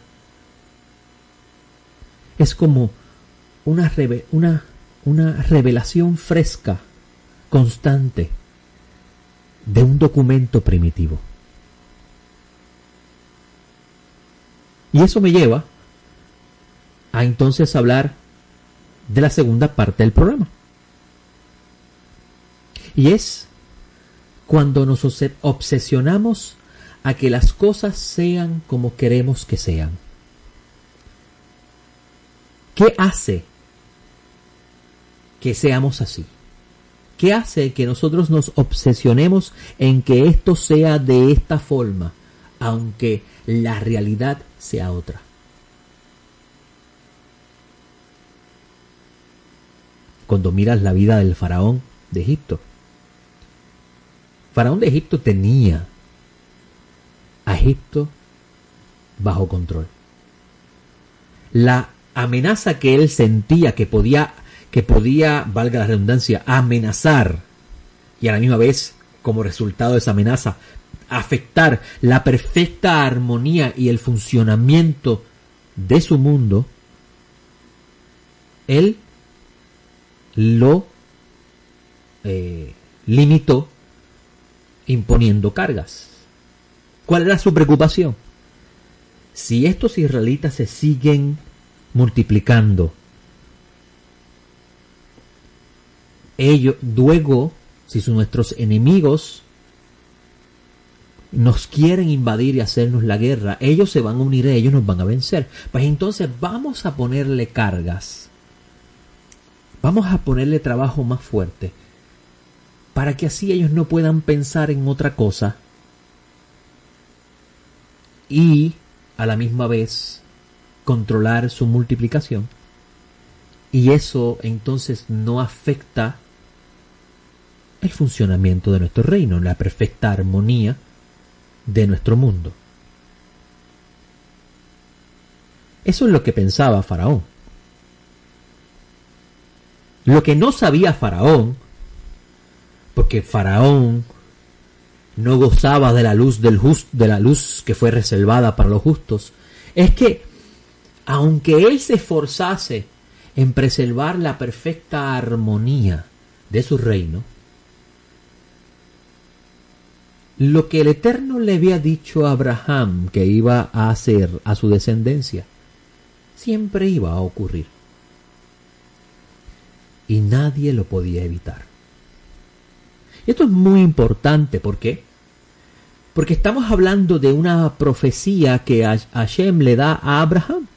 es como una, reve- una, una revelación fresca, constante, de un documento primitivo. Y eso me lleva a entonces hablar de la segunda parte del programa. Y es cuando nos obsesionamos a que las cosas sean como queremos que sean. ¿Qué hace que seamos así? ¿Qué hace que nosotros nos obsesionemos en que esto sea de esta forma, aunque la realidad sea otra? Cuando miras la vida del faraón de Egipto, Faraón de Egipto tenía a Egipto bajo control. La amenaza que él sentía que podía, que podía, valga la redundancia, amenazar y a la misma vez, como resultado de esa amenaza, afectar la perfecta armonía y el funcionamiento de su mundo, él lo eh, limitó imponiendo cargas. ¿Cuál era su preocupación? Si estos israelitas se siguen multiplicando, ellos luego, si son nuestros enemigos, nos quieren invadir y hacernos la guerra, ellos se van a unir, ellos nos van a vencer. Pues entonces vamos a ponerle cargas, vamos a ponerle trabajo más fuerte, para que así ellos no puedan pensar en otra cosa y a la misma vez controlar su multiplicación. Y eso entonces no afecta el funcionamiento de nuestro reino, la perfecta armonía de nuestro mundo. Eso es lo que pensaba Faraón. Lo que no sabía Faraón, porque Faraón no gozaba de la luz del just, de la luz que fue reservada para los justos, es que aunque él se esforzase en preservar la perfecta armonía de su reino, lo que el Eterno le había dicho a Abraham que iba a hacer a su descendencia, siempre iba a ocurrir. Y nadie lo podía evitar. Y esto es muy importante, ¿por qué? Porque estamos hablando de una profecía que Hashem le da a Abraham.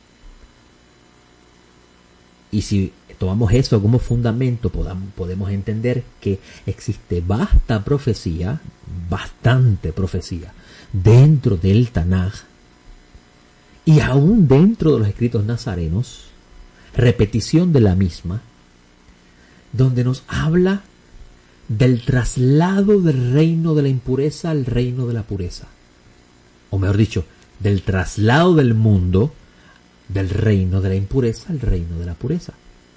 Y si tomamos eso como fundamento, podemos entender que existe vasta profecía, bastante profecía, dentro del Tanaj y aún dentro de los escritos nazarenos, repetición de la misma, donde nos habla del traslado del reino de la impureza al reino de la pureza. O mejor dicho, del traslado del mundo del reino de la impureza al reino de la pureza.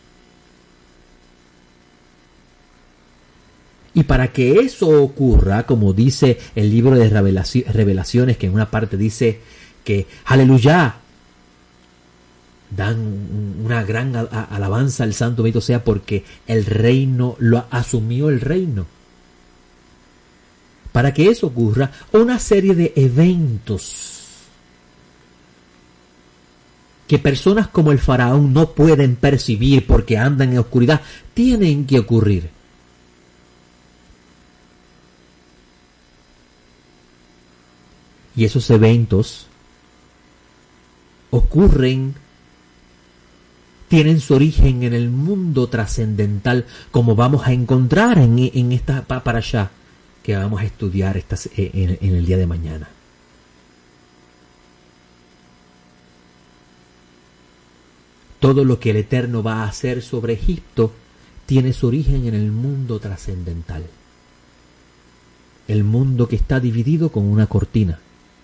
Y para que eso ocurra, como dice el libro de Revelaciones, que en una parte dice que aleluya, dan una gran alabanza al santo bendito sea, porque el reino lo asumió el reino. Para que eso ocurra, una serie de eventos que personas como el faraón no pueden percibir porque andan en oscuridad, tienen que ocurrir. Y esos eventos ocurren, tienen su origen en el mundo trascendental, como vamos a encontrar en, en esta para allá que vamos a estudiar estas, en, en el día de mañana. todo lo que el Eterno va a hacer sobre Egipto tiene su origen en el mundo trascendental. El mundo que está dividido con una cortina.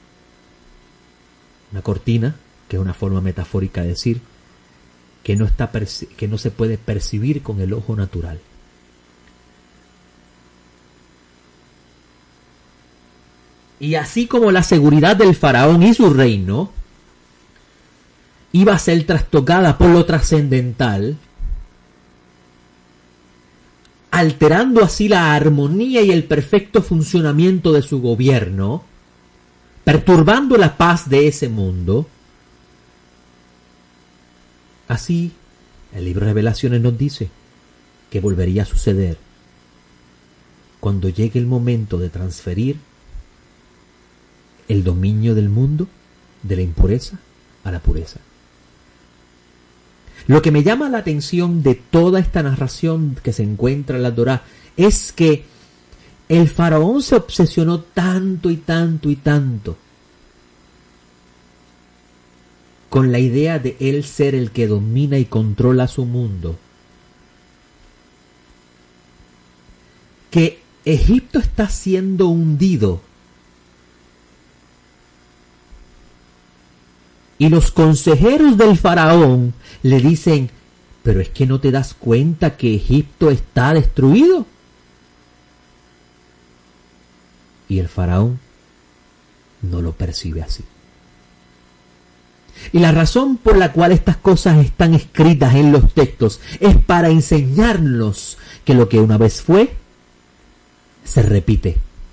Una cortina, que es una forma metafórica de decir, que no, está que no se puede percibir con el ojo natural. Y así como la seguridad del faraón y su reino iba a ser trastocada por lo trascendental, alterando así la armonía y el perfecto funcionamiento de su gobierno, perturbando la paz de ese mundo, así el libro de Revelaciones nos dice que volvería a suceder cuando llegue el momento de transferir el dominio del mundo de la impureza a la pureza. Lo que me llama la atención de toda esta narración que se encuentra en la Torá es que el faraón se obsesionó tanto y tanto y tanto con la idea de él ser el que domina y controla su mundo, que Egipto está siendo hundido y los consejeros del faraón le dicen: pero es que no te das cuenta que Egipto está destruido. Y el faraón no lo percibe así. Y la razón por la cual estas cosas están escritas en los textos es para enseñarnos que lo que una vez fue, se repite.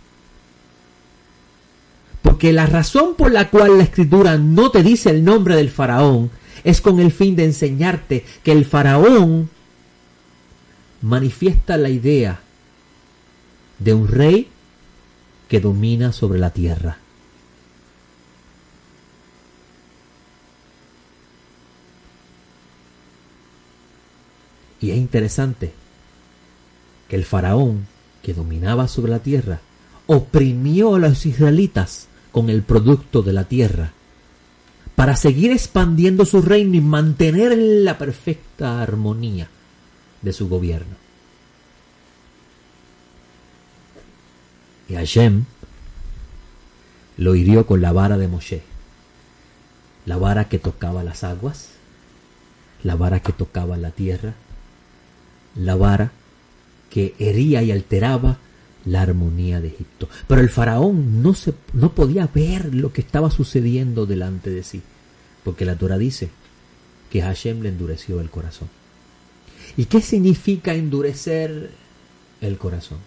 Porque la razón por la cual la escritura no te dice el nombre del faraón es con el fin de enseñarte que el faraón manifiesta la idea de un rey que domina sobre la tierra. Y es interesante que el faraón que dominaba sobre la tierra oprimió a los israelitas con el producto de la tierra para seguir expandiendo su reino y mantener la perfecta armonía de su gobierno. Y Hashem lo hirió con la vara de Moshe, la vara que tocaba las aguas, la vara que tocaba la tierra, la vara que hería y alteraba la armonía de Egipto. Pero el faraón no, se, no podía ver lo que estaba sucediendo delante de sí, porque la Torah dice que Hashem le endureció el corazón. ¿Y qué significa endurecer el corazón?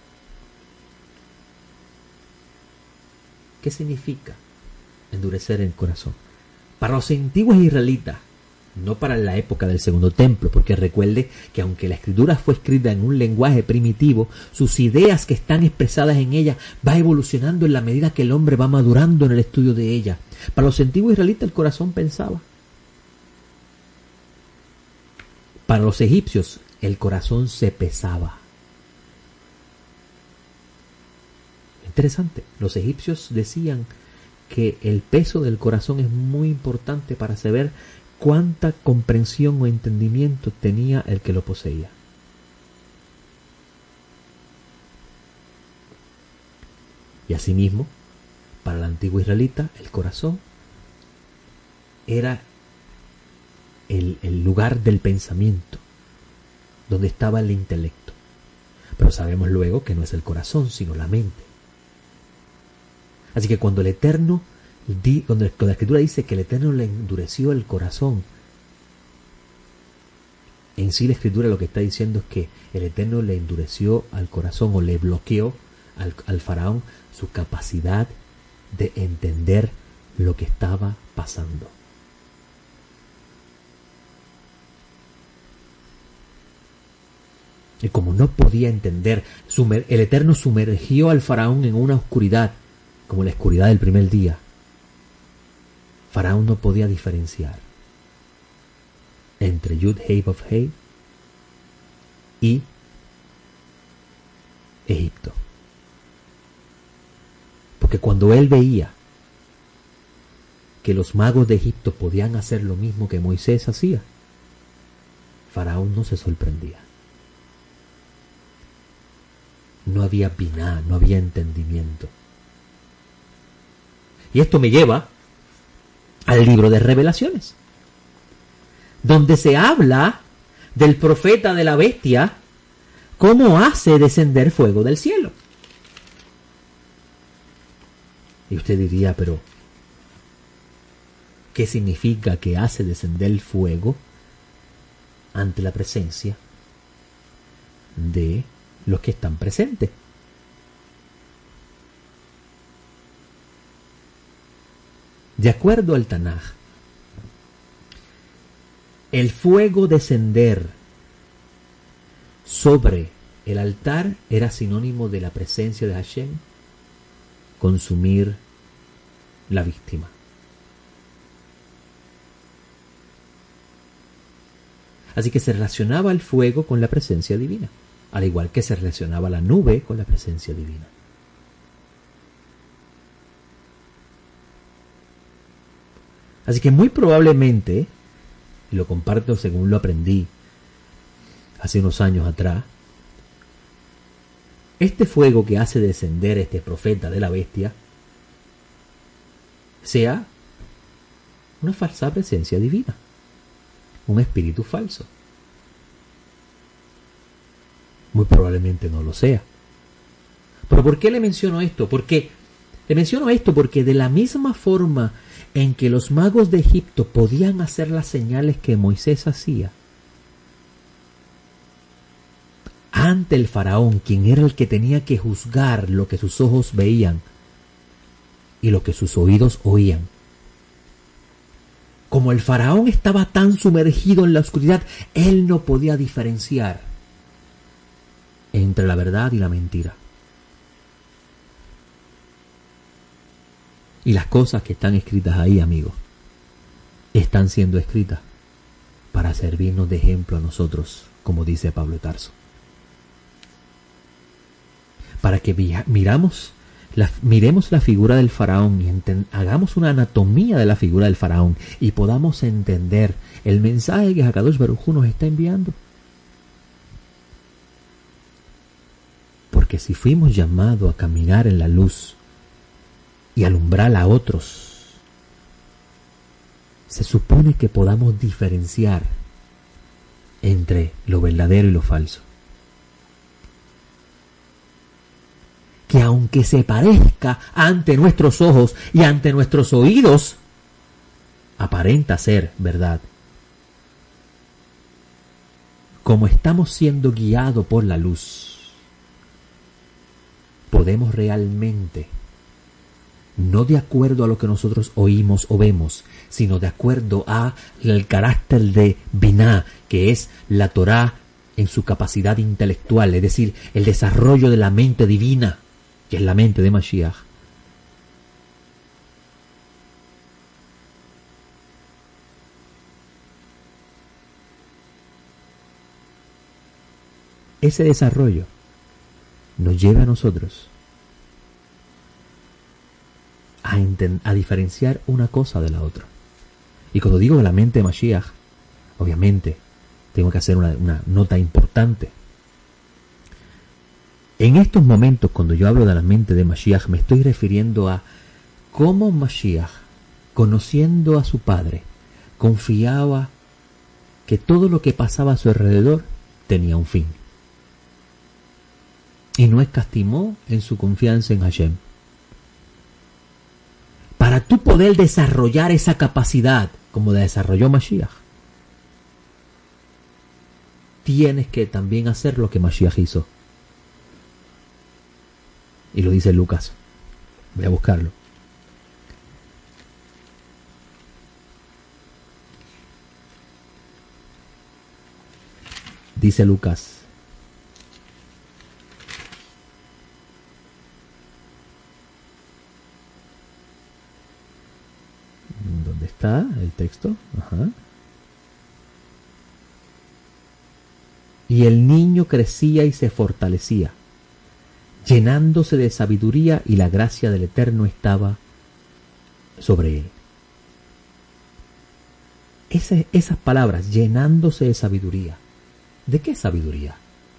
¿Qué significa endurecer el corazón? Para los antiguos israelitas, no para la época del segundo templo, porque recuerde que aunque la escritura fue escrita en un lenguaje primitivo, sus ideas que están expresadas en ella va evolucionando en la medida que el hombre va madurando en el estudio de ella. Para los antiguos israelitas el corazón pensaba. Para los egipcios el corazón se pesaba. Interesante, los egipcios decían que el peso del corazón es muy importante para saber cuánta comprensión o entendimiento tenía el que lo poseía. Y asimismo, para el antiguo israelita, el corazón era el, el lugar del pensamiento, donde estaba el intelecto. Pero sabemos luego que no es el corazón, sino la mente. Así que cuando el Eterno, cuando la Escritura dice que el Eterno le endureció el corazón, en sí la Escritura lo que está diciendo es que el Eterno le endureció al corazón o le bloqueó al, al faraón su capacidad de entender lo que estaba pasando. Y como no podía entender, el Eterno sumergió al faraón en una oscuridad, como la oscuridad del primer día. Faraón no podía diferenciar entre Yud Hei Vav Hei y Egipto. Porque cuando él veía que los magos de Egipto podían hacer lo mismo que Moisés hacía, Faraón no se sorprendía. No había biná, no había entendimiento. Y esto me lleva al libro de Revelaciones, donde se habla del profeta de la bestia, cómo hace descender fuego del cielo. Y usted diría, pero ¿qué significa que hace descender el fuego ante la presencia de los que están presentes? De acuerdo al Tanaj, el fuego descender sobre el altar era sinónimo de la presencia de Hashem, consumir la víctima. Así que se relacionaba el fuego con la presencia divina, al igual que se relacionaba la nube con la presencia divina. Así que muy probablemente, y lo comparto según lo aprendí hace unos años atrás, este fuego que hace descender este profeta de la bestia sea una falsa presencia divina, un espíritu falso. Muy probablemente no lo sea. ¿Pero por qué le menciono esto? Porque le menciono esto porque de la misma forma en que los magos de Egipto podían hacer las señales que Moisés hacía ante el faraón, quien era el que tenía que juzgar lo que sus ojos veían y lo que sus oídos oían. Como el faraón estaba tan sumergido en la oscuridad, él no podía diferenciar entre la verdad y la mentira. Y las cosas que están escritas ahí, amigos, están siendo escritas para servirnos de ejemplo a nosotros, como dice Pablo de Tarso. Para que miramos la, miremos la figura del faraón y enten, hagamos una anatomía de la figura del faraón y podamos entender el mensaje que Hakadosh Baruj Hu nos está enviando. Porque si fuimos llamados a caminar en la luz y alumbrar a otros, se supone que podamos diferenciar entre lo verdadero y lo falso. Que aunque se parezca ante nuestros ojos y ante nuestros oídos, aparenta ser verdad. Como estamos siendo guiados por la luz, podemos realmente, no de acuerdo a lo que nosotros oímos o vemos, sino de acuerdo a el carácter de Biná, que es la Torá en su capacidad intelectual, es decir, el desarrollo de la mente divina, que es la mente de Mashiach. Ese desarrollo nos lleva a nosotros a, a diferenciar una cosa de la otra. Y cuando digo de la mente de Mashiach, obviamente tengo que hacer una, una nota importante. En estos momentos, cuando yo hablo de la mente de Mashiach, me estoy refiriendo a cómo Mashiach, conociendo a su Padre, confiaba que todo lo que pasaba a su alrededor tenía un fin. Y no escatimó en su confianza en Hashem. Para tú poder desarrollar esa capacidad, como la desarrolló Mashiach, tienes que también hacer lo que Mashiach hizo. Y lo dice Lucas. Voy a buscarlo. Dice Lucas. ¿Dónde está el texto? Ajá. Y el niño crecía y se fortalecía, llenándose de sabiduría, y la gracia del Eterno estaba sobre él. Ese, esas palabras, llenándose de sabiduría. ¿De qué sabiduría?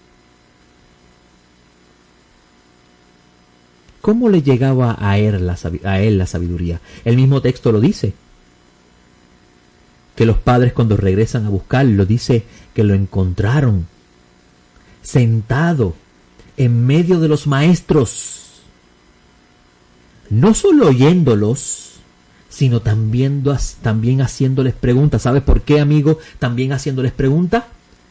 ¿Cómo le llegaba a él, la, a él la sabiduría? El mismo texto lo dice. Que los padres cuando regresan a buscarlo, dice que lo encontraron sentado en medio de los maestros. No solo oyéndolos, sino también, también haciéndoles preguntas. ¿Sabes por qué, amigo? También haciéndoles preguntas.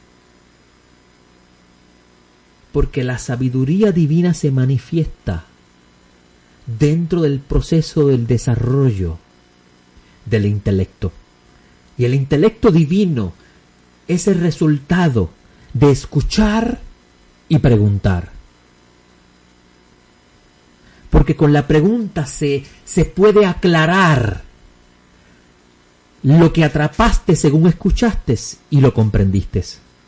Porque la sabiduría divina se manifiesta dentro del proceso del desarrollo del intelecto. Y el intelecto divino es el resultado de escuchar y preguntar. Porque con la pregunta se, se puede aclarar lo que atrapaste según escuchaste y lo comprendiste.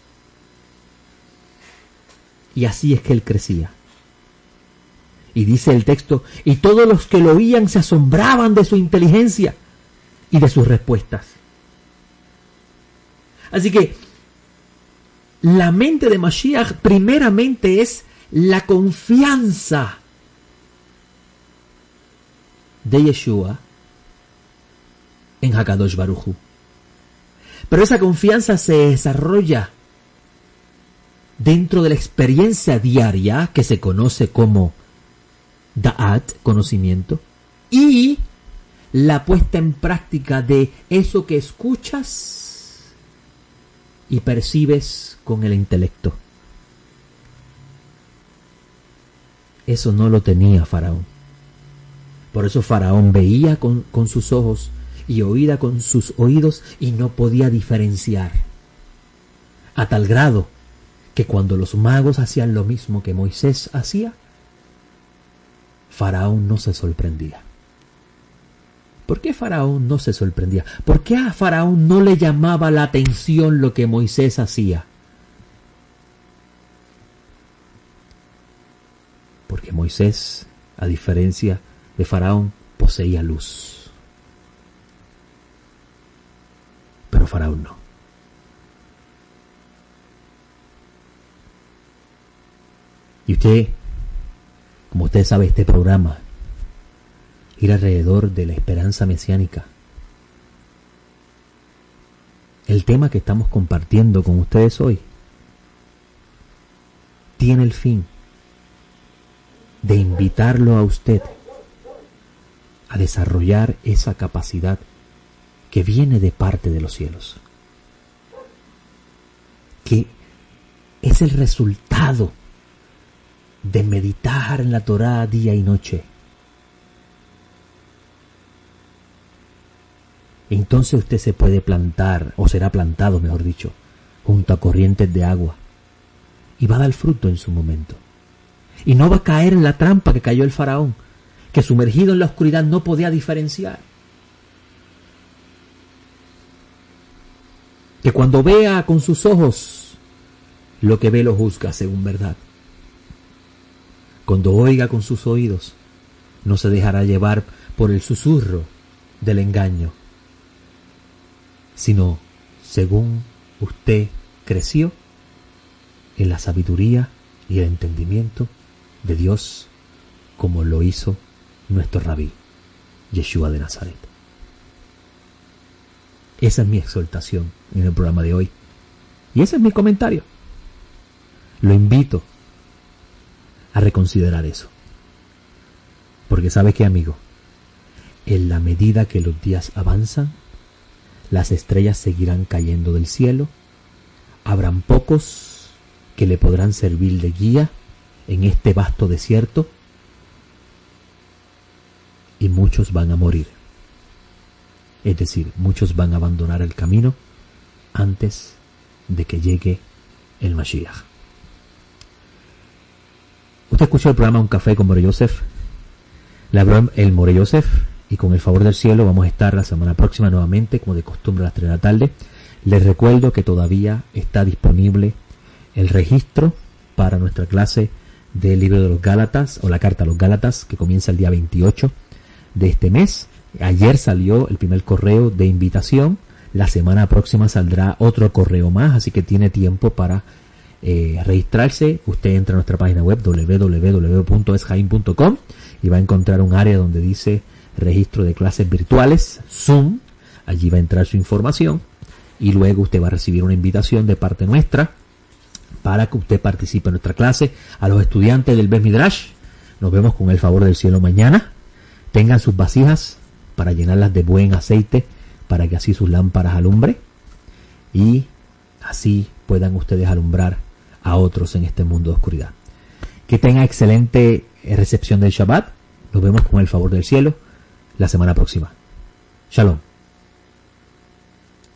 Y así es que él crecía. Y dice el texto, y todos los que lo oían se asombraban de su inteligencia y de sus respuestas. Así que la mente de Mashiach primeramente es la confianza de Yeshua en Hakadosh Baruj Hu. Pero esa confianza se desarrolla dentro de la experiencia diaria que se conoce como Da'at, conocimiento, y la puesta en práctica de eso que escuchas y percibes con el intelecto. Eso no lo tenía Faraón. Por eso Faraón veía con, con sus ojos y oía con sus oídos y no podía diferenciar. A tal grado que cuando los magos hacían lo mismo que Moisés hacía, Faraón no se sorprendía. ¿Por qué Faraón no se sorprendía? ¿Por qué a Faraón no le llamaba la atención lo que Moisés hacía? Porque Moisés, a diferencia de Faraón, poseía luz. Pero Faraón no. Y usted, como usted sabe, este programa gira alrededor de la esperanza mesiánica. El tema que estamos compartiendo con ustedes hoy tiene el fin de invitarlo a usted a desarrollar esa capacidad que viene de parte de los cielos, que es el resultado de meditar en la Torá día y noche. Entonces usted se puede plantar, o será plantado, mejor dicho, junto a corrientes de agua, y va a dar fruto en su momento. Y no va a caer en la trampa que cayó el Faraón, que sumergido en la oscuridad no podía diferenciar. Que cuando vea con sus ojos, lo que ve lo juzga según verdad. Cuando oiga con sus oídos, no se dejará llevar por el susurro del engaño, sino según usted creció en la sabiduría y el entendimiento de Dios, como lo hizo nuestro rabí, Yeshua de Nazaret. Esa es mi exhortación en el programa de hoy. Y ese es mi comentario. Lo invito a reconsiderar eso. Porque ¿sabe qué, amigo? En la medida que los días avanzan, las estrellas seguirán cayendo del cielo. Habrán pocos que le podrán servir de guía en este vasto desierto. Y muchos van a morir. Es decir, muchos van a abandonar el camino antes de que llegue el Mashiach. Usted escuchó el programa Un Café con More Yosef. Le habló el More Yosef. Y con el favor del cielo vamos a estar la semana próxima nuevamente, como de costumbre, a las tres de la tarde. Les recuerdo que todavía está disponible el registro para nuestra clase del libro de los Gálatas, o la carta a los Gálatas, que comienza el día veintiocho de este mes. Ayer salió el primer correo de invitación. La semana próxima saldrá otro correo más, así que tiene tiempo para eh, registrarse. Usted entra a nuestra página web doble u doble u doble u punto es jaim punto com y va a encontrar un área donde dice registro de clases virtuales, Zoom. Allí va a entrar su información y luego usted va a recibir una invitación de parte nuestra para que usted participe en nuestra clase. A los estudiantes del Bet Midrash, nos vemos con el favor del cielo mañana. Tengan sus vasijas para llenarlas de buen aceite, para que así sus lámparas alumbre y así puedan ustedes alumbrar a otros en este mundo de oscuridad. Que tengan excelente recepción del Shabbat. Nos vemos con el favor del cielo la semana próxima. Shalom.